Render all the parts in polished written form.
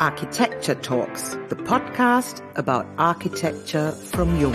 Architecture Talks, the podcast about architecture from Jung.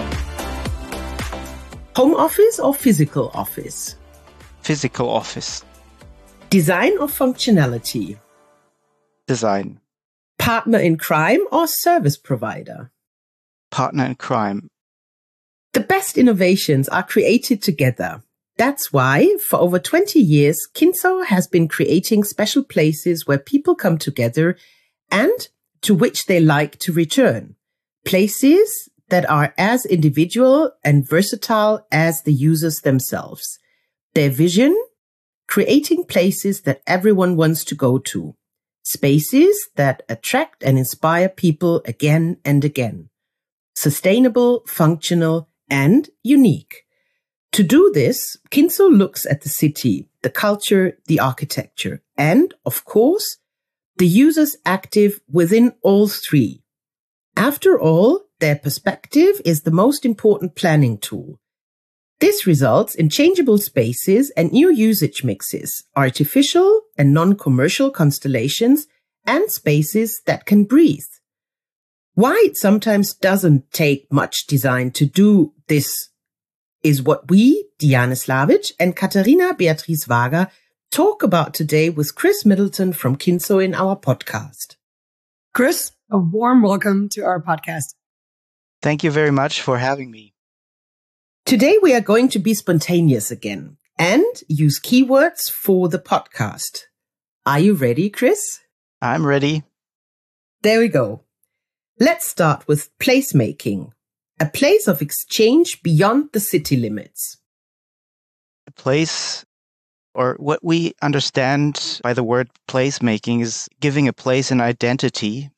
Home office or physical office? Physical office. Design or functionality? Design. Partner in crime or service provider? Partner in crime. The best innovations are created together. That's why, for over 20 years, Kinzo has been creating special places where people come together and to which they like to return. Places that are as individual and versatile as the users themselves. Their vision? Creating places that everyone wants to go to. Spaces that attract and inspire people again and again. Sustainable, functional, and unique. To do this, Kinzo looks at the city, the culture, the architecture, and, of course, the users active within all three. After all, their perspective is the most important planning tool. This results in changeable spaces and new usage mixes, artificial and non-commercial constellations, and spaces that can breathe. Why it sometimes doesn't take much design to do this is what we, Diane Slavic and Katharina Beatrice Wager, talk about today with Chris Middleton from Kinzo in our podcast. Chris, a warm welcome to our podcast. Thank you very much for having me. Today we are going to be spontaneous again and use keywords for the podcast. Are you ready, Chris? I'm ready. There we go. Let's start with placemaking, a place of exchange beyond the city limits. A place, or what we understand by the word placemaking, is giving a place an identity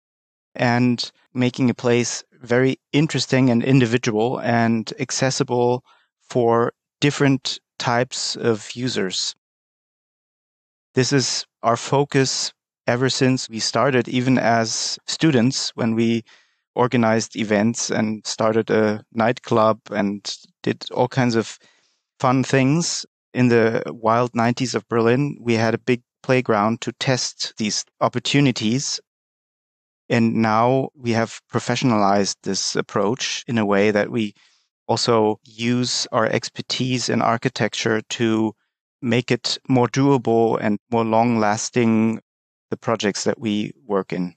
and making a place very interesting and individual and accessible for different types of users. This is our focus ever since we started, even as students, when we organized events and started a nightclub and did all kinds of fun things. In the wild 90s of Berlin, we had a big playground to test these opportunities. And now we have professionalized this approach in a way that we also use our expertise in architecture to make it more doable and more long-lasting, the projects that we work in.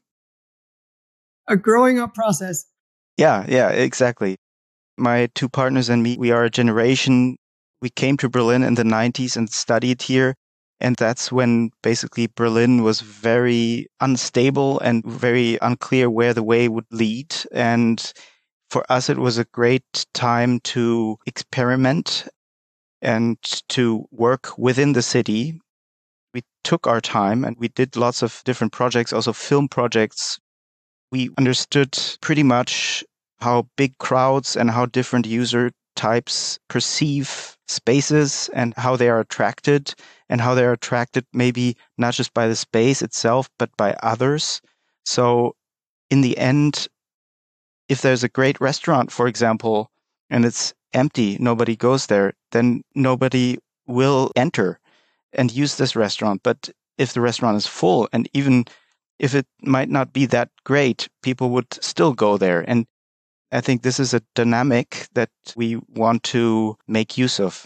A growing up process. Yeah, exactly. My two partners and me, we are a generation. We came to Berlin in the 90s and studied here. And that's when basically Berlin was very unstable and very unclear where the way would lead. And for us, it was a great time to experiment and to work within the city. We took our time and we did lots of different projects, also film projects. We understood pretty much how big crowds and how different user types perceive spaces and how they are attracted, and how they're attracted maybe not just by the space itself, but by others. So in the end, if there's a great restaurant, for example, and it's empty, nobody goes there, then nobody will enter and use this restaurant. But if the restaurant is full, and even if it might not be that great, people would still go there. And I think this is a dynamic that we want to make use of.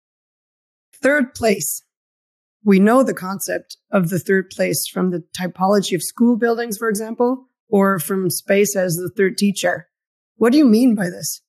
Third place. We know the concept of the third place from the typology of school buildings, for example, or from space as the third teacher. What do you mean by this?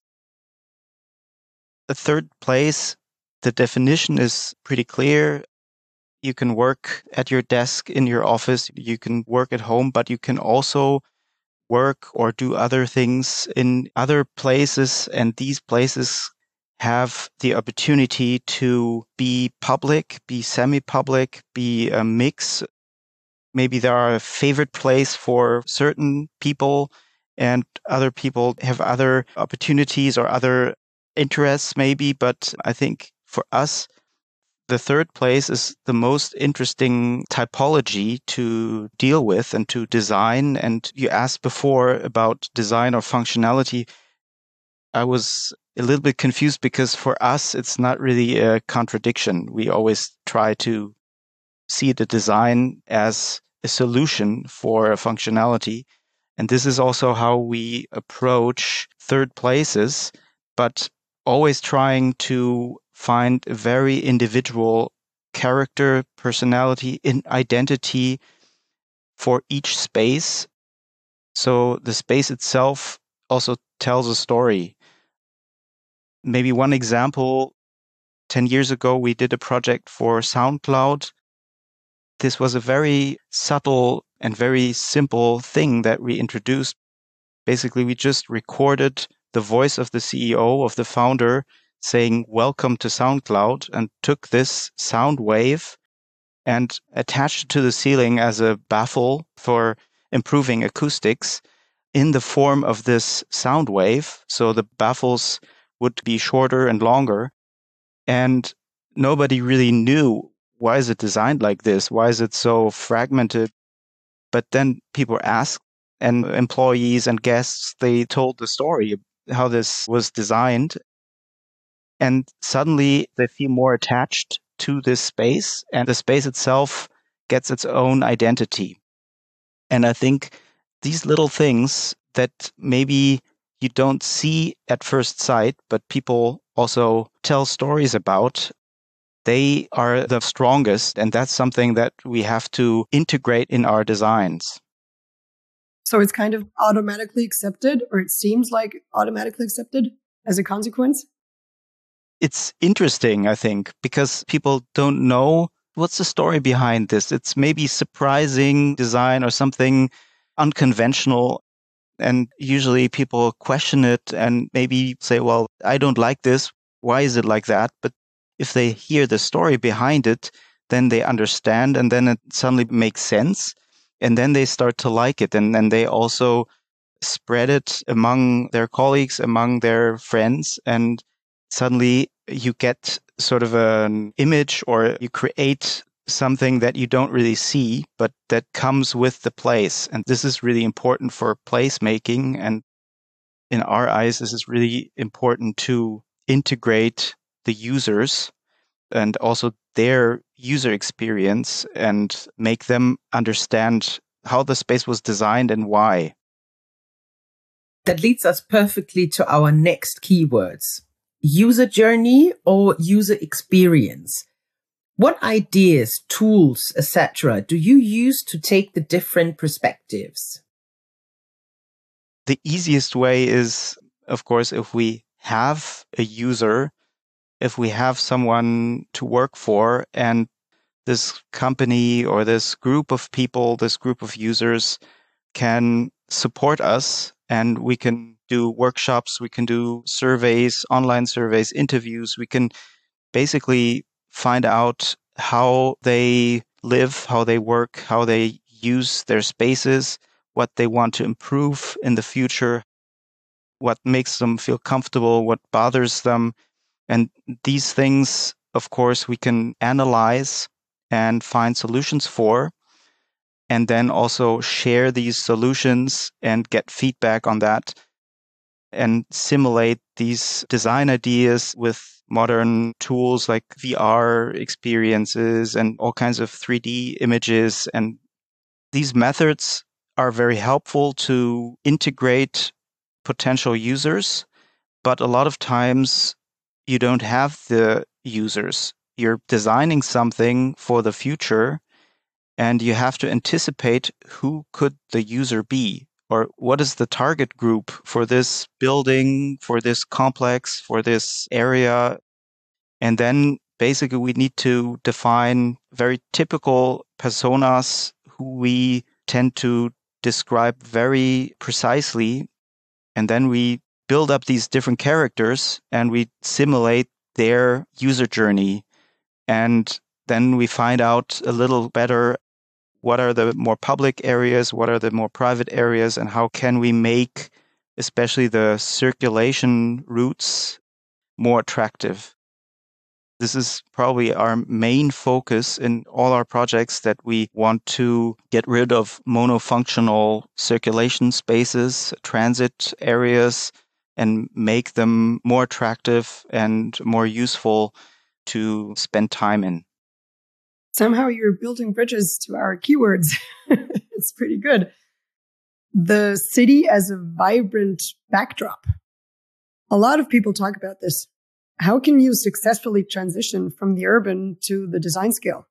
The third place, the definition is pretty clear. You can work at your desk in your office, you can work at home, but you can also work or do other things in other places. And these places have the opportunity to be public, be semi-public, be a mix. Maybe there are a favorite place for certain people and other people have other opportunities or other interests maybe. But I think for us, the third place is the most interesting typology to deal with and to design. And you asked before about design or functionality. I was a little bit confused because for us, it's not really a contradiction. We always try to see the design as a solution for a functionality. And this is also how we approach third places, but always trying to find a very individual character, personality, identity for each space. So the space itself also tells a story. Maybe one example, 10 years ago, we did a project for SoundCloud. This was a very subtle and very simple thing that we introduced. Basically, we just recorded the voice of the CEO, of the founder, saying, "Welcome to SoundCloud," and took this sound wave and attached it to the ceiling as a baffle for improving acoustics in the form of this sound wave. So the baffles would be shorter and longer. And nobody really knew, why is it designed like this? Why is it so fragmented? But then people asked, and employees and guests, they told the story, how this was designed. And suddenly they feel more attached to this space, and the space itself gets its own identity. And I think these little things that maybe you don't see at first sight, but people also tell stories about, they are the strongest. And that's something that we have to integrate in our designs. So it's kind of automatically accepted, or it seems like automatically accepted as a consequence? It's interesting, I think, because people don't know what's the story behind this. It's maybe surprising design or something unconventional. And usually people question it and maybe say, well, I don't like this. Why is it like that? But if they hear the story behind it, then they understand, and then it suddenly makes sense. And then they start to like it. And then they also spread it among their colleagues, among their friends. And suddenly you get sort of an image, or you create something that you don't really see, but that comes with the place. And this is really important for placemaking. And in our eyes, this is really important to integrate the users and also their user experience and make them understand how the space was designed and why. That leads us perfectly to our next keywords: user journey or user experience. What ideas, tools, etc. do you use to take the different perspectives? The easiest way is, of course, if we have a user, if we have someone to work for, and this company or this group of people, this group of users can support us, and we can do workshops, we can do surveys, online surveys, interviews. We can basically find out how they live, how they work, how they use their spaces, what they want to improve in the future, what makes them feel comfortable, what bothers them. And these things, of course, we can analyze and find solutions for, and then also share these solutions and get feedback on that and simulate these design ideas with modern tools like VR experiences and all kinds of 3D images. And these methods are very helpful to integrate potential users, but a lot of times you don't have the users. You're designing something for the future, and you have to anticipate who could the user be, or what is the target group for this building, for this complex, for this area. And then basically we need to define very typical personas who we tend to describe very precisely. And then we build up these different characters and we simulate their user journey. And then we find out a little better what are the more public areas, what are the more private areas, and how can we make especially the circulation routes more attractive. This is probably our main focus in all our projects, that we want to get rid of monofunctional circulation spaces, transit areas, and make them more attractive and more useful to spend time in. Somehow you're building bridges to our keywords. It's pretty good. The city as a vibrant backdrop. A lot of people talk about this. How can you successfully transition from the urban to the design scale?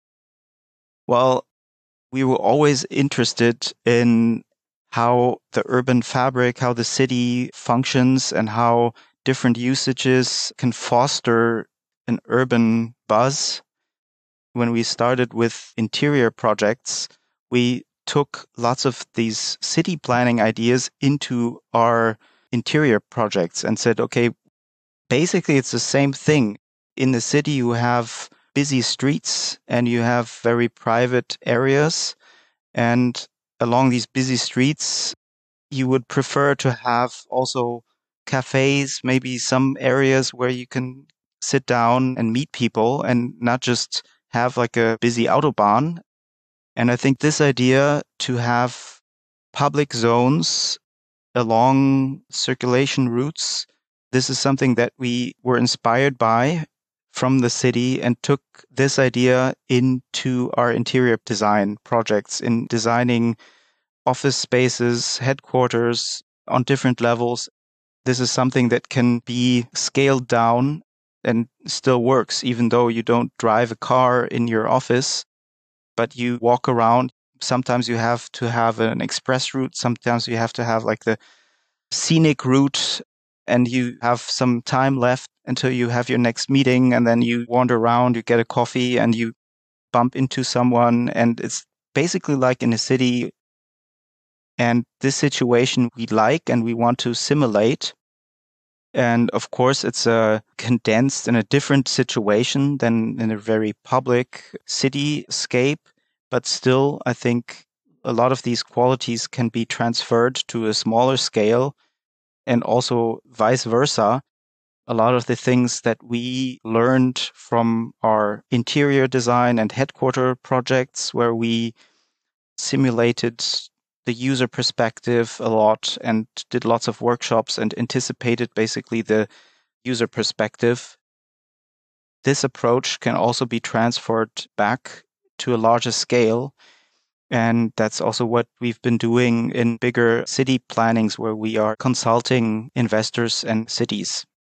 Well, we were always interested in how the urban fabric, how the city functions, and how different usages can foster an urban buzz. When we started with interior projects, we took lots of these city planning ideas into our interior projects and said, okay, basically it's the same thing. In the city, you have busy streets and you have very private areas. And along these busy streets, you would prefer to have also cafes, maybe some areas where you can sit down and meet people and not just have like a busy autobahn. And I think this idea to have public zones along circulation routes, this is something that we were inspired by from the city and took this idea into our interior design projects in designing office spaces, headquarters on different levels. This is something that can be scaled down and still works, even though you don't drive a car in your office, but you walk around. Sometimes you have to have an express route. Sometimes you have to have like the scenic route, and you have some time left until you have your next meeting, and then you wander around, you get a coffee, and you bump into someone, and it's basically like in a city. And this situation we like and we want to simulate. And of course, it's condensed in a different situation than in a very public cityscape. But still, I think a lot of these qualities can be transferred to a smaller scale, and also vice versa. A lot of the things that we learned from our interior design and headquarter projects, where we simulated the user perspective a lot and did lots of workshops and anticipated basically the user perspective. This approach can also be transferred back to a larger scale. And that's also what we've been doing in bigger city plannings, where we are consulting investors and cities.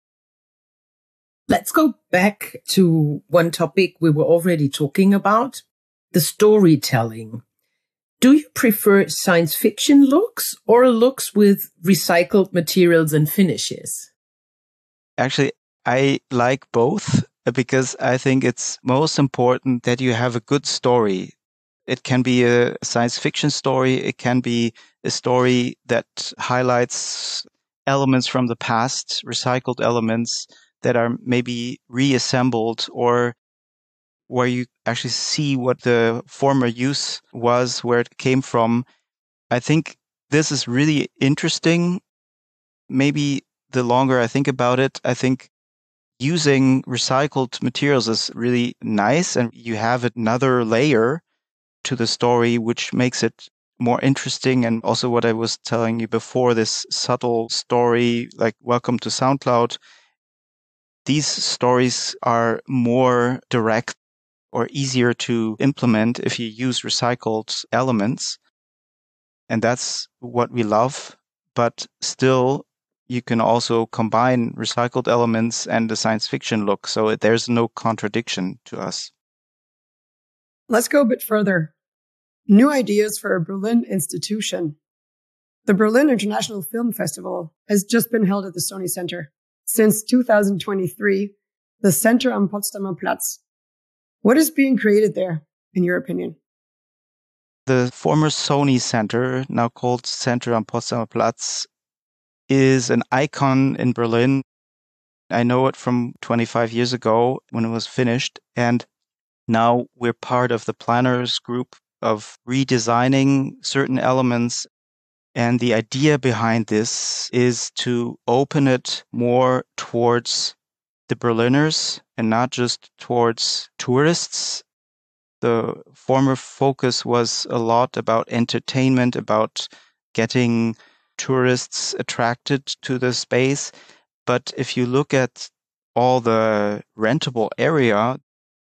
Let's go back to one topic we were already talking about, the storytelling. Do you prefer science fiction looks or looks with recycled materials and finishes? Actually, I like both because I think it's most important that you have a good story. It can be a science fiction story. It can be a story that highlights elements from the past, recycled elements that are maybe reassembled, or where you actually see what the former use was, where it came from. I think this is really interesting. Maybe the longer I think about it, I think using recycled materials is really nice, and you have another layer to the story, which makes it more interesting. And also what I was telling you before, this subtle story, like Welcome to SoundCloud, these stories are more direct or easier to implement if you use recycled elements. And that's what we love. But still, you can also combine recycled elements and the science fiction look. So there's no contradiction to us. Let's go a bit further. New ideas for a Berlin institution. The Berlin International Film Festival has just been held at the Sony Center. Since 2023, the Center am Potsdamer Platz. What is being created there, in your opinion? The former Sony Center, now called Center am Potsdamer Platz, is an icon in Berlin. I know it from 25 years ago when it was finished. And now we're part of the planners group of redesigning certain elements. And the idea behind this is to open it more towards the Berliners and not just towards tourists. The former focus was a lot about entertainment, about getting tourists attracted to the space. But if you look at all the rentable area,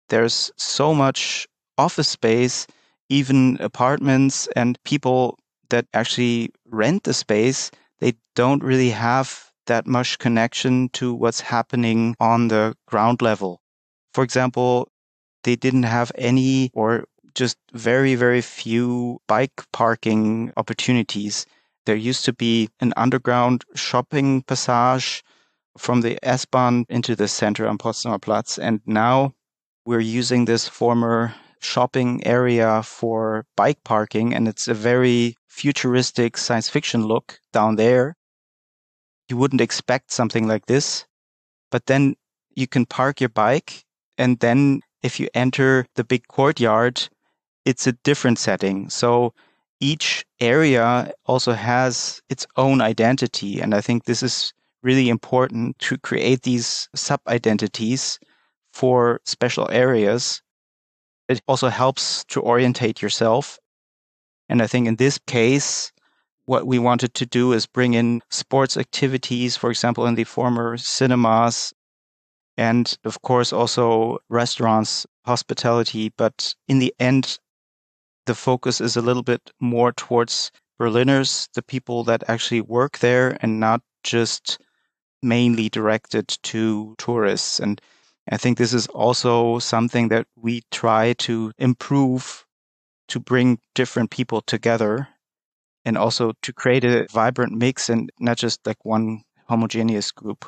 there's so much office space, even apartments, and people that actually rent the space, they don't really have that much connection to what's happening on the ground level. For example, they didn't have any or just very, very few bike parking opportunities. There used to be an underground shopping passage from the S-Bahn into the center on Potsdamer Platz. And now we're using this former shopping area for bike parking. And it's a very futuristic science fiction look down there. You wouldn't expect something like this, but then you can park your bike. And then if you enter the big courtyard, it's a different setting. So each area also has its own identity. And I think this is really important to create these sub-identities for special areas. It also helps to orientate yourself. And I think in this case, what we wanted to do is bring in sports activities, for example, in the former cinemas, and of course also restaurants, hospitality. But in the end, the focus is a little bit more towards Berliners, the people that actually work there, and not just mainly directed to tourists. And I think this is also something that we try to improve, to bring different people together and also to create a vibrant mix and not just like one homogeneous group.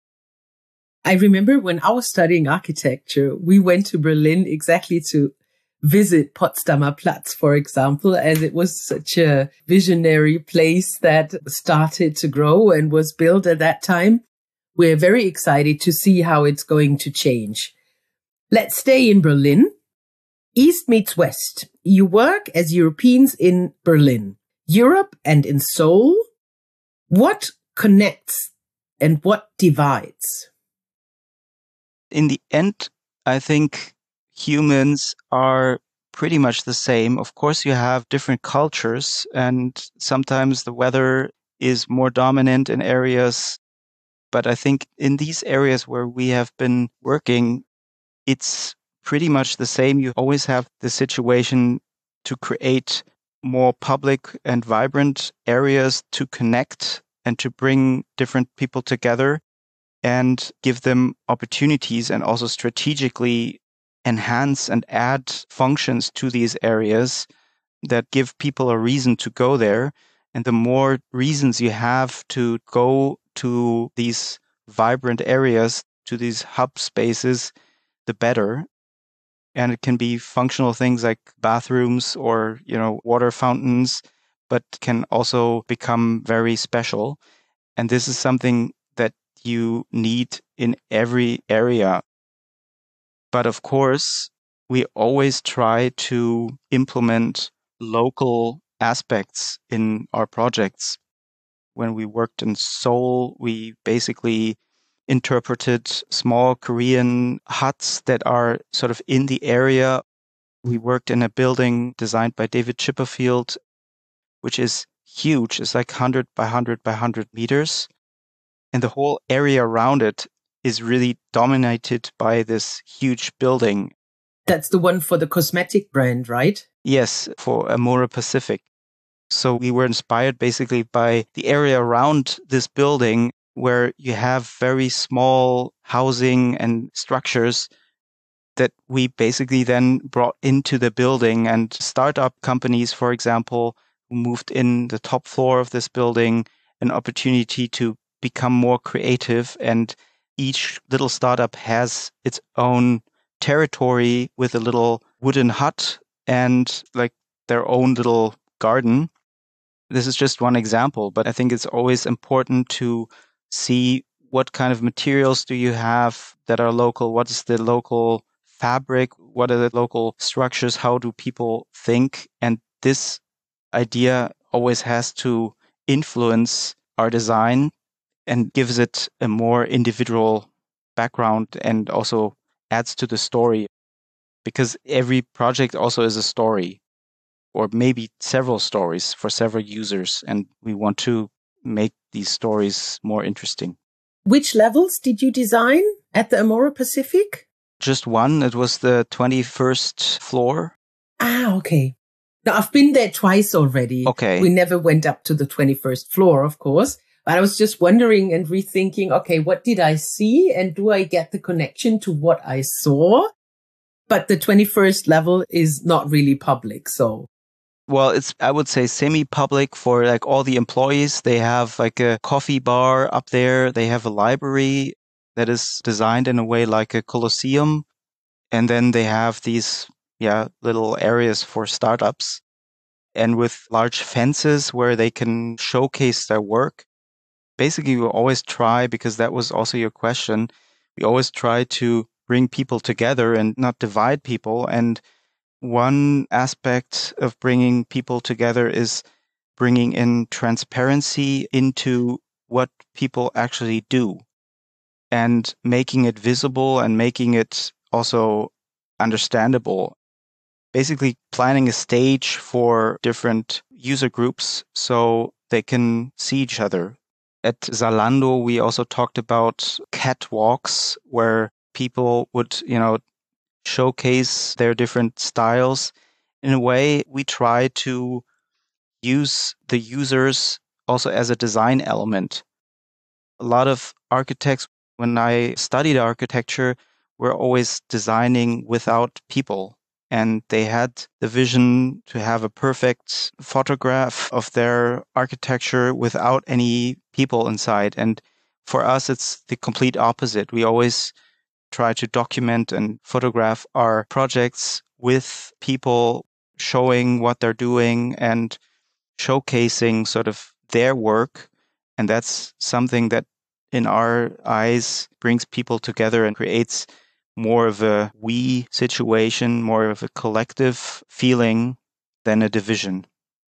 I remember when I was studying architecture, we went to Berlin exactly to visit Potsdamer Platz, for example, as it was such a visionary place that started to grow and was built at that time. We're very excited to see how it's going to change. Let's stay in Berlin. East meets West. You work as Europeans in Berlin, Europe, and in Seoul. What connects and what divides? In the end, I think humans are pretty much the same. Of course, you have different cultures, and sometimes the weather is more dominant in areas. But I think in these areas where we have been working, it's pretty much the same. You always have the situation to create more public and vibrant areas to connect and to bring different people together and give them opportunities and also strategically enhance and add functions to these areas that give people a reason to go there. And the more reasons you have to go to these vibrant areas, to these hub spaces, the better. And it can be functional things like bathrooms or, water fountains, but can also become very special. And this is something that you need in every area. But of course, we always try to implement local aspects in our projects. When we worked in Seoul, we basically interpreted small Korean huts that are sort of in the area. We worked in a building designed by David Chipperfield, which is huge. It's like 100 by 100 by 100 meters. And the whole area around it is really dominated by this huge building. That's the one for the cosmetic brand, right? Yes, for Amore Pacific. So we were inspired basically by the area around this building where you have very small housing and structures that we basically then brought into the building, and startup companies, for example, who moved in the top floor of this building, an opportunity to become more creative. And each little startup has its own territory with a little wooden hut and like their own little garden. This is just one example, but I think it's always important to see what kind of materials do you have that are local, what is the local fabric, what are the local structures, how do people think? And this idea always has to influence our design and gives it a more individual background and also adds to the story, because every project also is a story, or maybe several stories for several users, and we want to make these stories more interesting. Which levels did you design at the Amore Pacific? Just one. It was the 21st floor. Ah, okay. Now, I've been there twice already. Okay. We never went up to the 21st floor, of course. But I was just wondering and rethinking, okay, what did I see? And do I get the connection to what I saw? But the 21st level is not really public, so. Well, it's, I would say, semi-public for like all the employees. They have like a coffee bar up there. They have a library that is designed in a way like a Colosseum. And then they have these, little areas for startups and with large fences where they can showcase their work. Basically, we always try, because that was also your question, we always try to bring people together and not divide people. And one aspect of bringing people together is bringing in transparency into what people actually do and making it visible and making it also understandable. Basically planning a stage for different user groups so they can see each other. At Zalando, we also talked about catwalks where people would, showcase their different styles. In a way, we try to use the users also as a design element. A lot of architects, when I studied architecture, were always designing without people. And they had the vision to have a perfect photograph of their architecture without any people inside. And for us, it's the complete opposite. We always try to document and photograph our projects with people, showing what they're doing and showcasing sort of their work. And that's something that in our eyes brings people together and creates more of a we situation, more of a collective feeling than a division.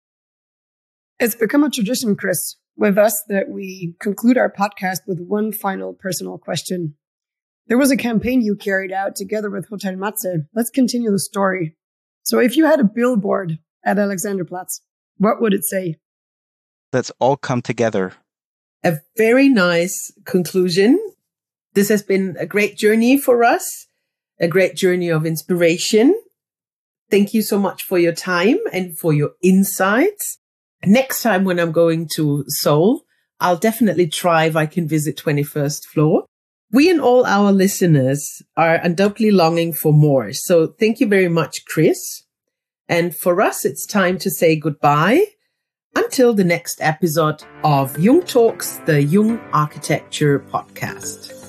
It's become a tradition, Chris, with us that we conclude our podcast with one final personal question. There was a campaign you carried out together with Hotel Matze. Let's continue the story. So if you had a billboard at Alexanderplatz, what would it say? Let's all come together. A very nice conclusion. This has been a great journey for us, a great journey of inspiration. Thank you so much for your time and for your insights. Next time when I'm going to Seoul, I'll definitely try if I can visit 21st floor. We and all our listeners are undoubtedly longing for more. So thank you very much, Chris. And for us, it's time to say goodbye until the next episode of Jung Talks, the Jung Architecture Podcast.